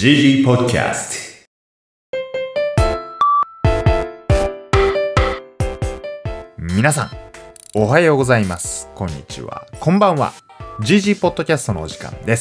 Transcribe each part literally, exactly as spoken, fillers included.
ジージー Podcast。皆さん、おはようございます。こんにちは。こんばんは。ジージー Podcast のお時間です。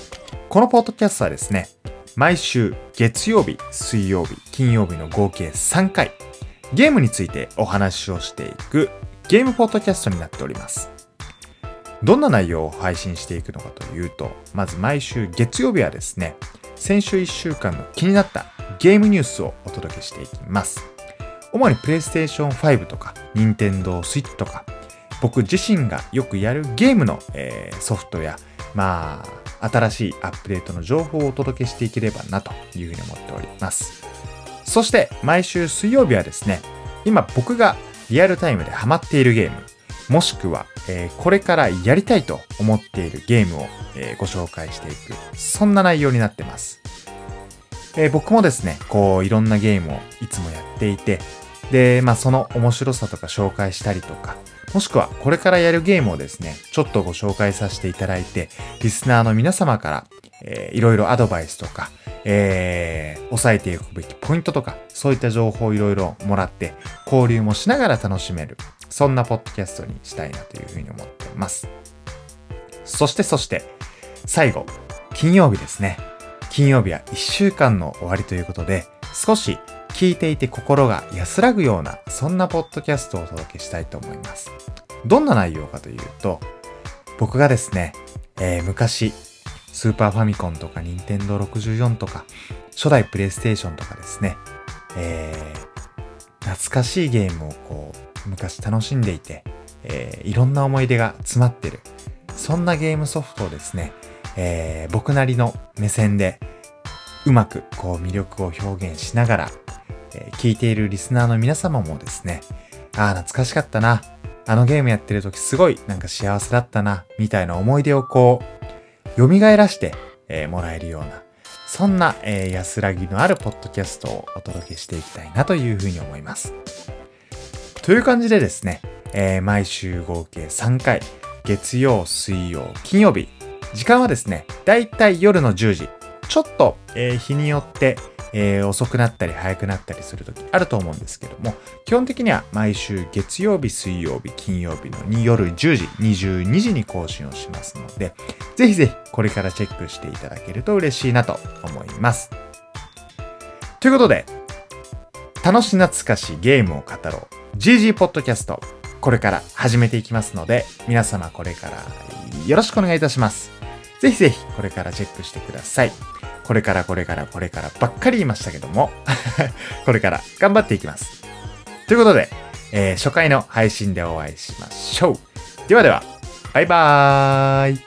このポッドキャストはですね、毎週月曜日、水曜日、金曜日の合計さんかい、ゲームについてお話をしていくゲームポッドキャストになっております。どんな内容を配信していくのかというと、まず毎週月曜日はですね、先週いっしゅうかんの気になったゲームニュースをお届けしていきます。主にプレイステーションファイブとか、ニンテンドースイッチとか、僕自身がよくやるゲームの、えー、ソフトや、まあ、新しいアップデートの情報をお届けしていければなというふうに思っております。そして毎週水曜日はですね、今僕がリアルタイムでハマっているゲーム、もしくは、えー、これからやりたいと思っているゲームを、えー、ご紹介していく、そんな内容になってます。えー、僕もですね、こういろんなゲームをいつもやっていて、で、まあその面白さとか紹介したりとか、もしくはこれからやるゲームをですね、ちょっとご紹介させていただいて、リスナーの皆様から、えー、いろいろアドバイスとか、えー、押さえていくべきポイントとか、そういった情報をいろいろもらって、交流もしながら楽しめる、そんなポッドキャストにしたいなというふうに思っています。そしてそして、最後、金曜日ですね。金曜日はいっしゅうかんの終わりということで、少し聞いていて心が安らぐような、そんなポッドキャストをお届けしたいと思います。どんな内容かというと、僕がですね、えー、昔、スーパーファミコンとかニンテンドーろくじゅうよんとか、初代プレイステーションとかですね、えー、懐かしいゲームをこう、昔楽しんでいて、えー、いろんな思い出が詰まってる、そんなゲームソフトをですね、えー、僕なりの目線でうまくこう魅力を表現しながら、えー、聞いているリスナーの皆様もですね、ああ懐かしかったな、あのゲームやってる時すごいなんか幸せだったなみたいな思い出をこう蘇らして、えー、もらえるような、そんな、えー、安らぎのあるポッドキャストをお届けしていきたいなというふうに思います。という感じでですね、えー、毎週合計さんかい、月曜、水曜、金曜日、時間はですね、だいたい夜のじゅうじ、ちょっと、えー、日によって、えー、遅くなったり早くなったりするときあると思うんですけども、基本的には毎週月曜日、水曜日、金曜日の夜じゅうじ、にじゅうにじに更新をしますので、ぜひぜひこれからチェックしていただけると嬉しいなと思います。ということで、楽し懐かしいゲームを語ろう ジージー ポッドキャスト、これから始めていきますので、皆様これからよろしくお願いいたします。ぜひぜひこれからチェックしてください。これからこれからこれからばっかり言いましたけどもこれから頑張っていきます。ということで、えー、初回の配信でお会いしましょう。ではでは、バイバーイ。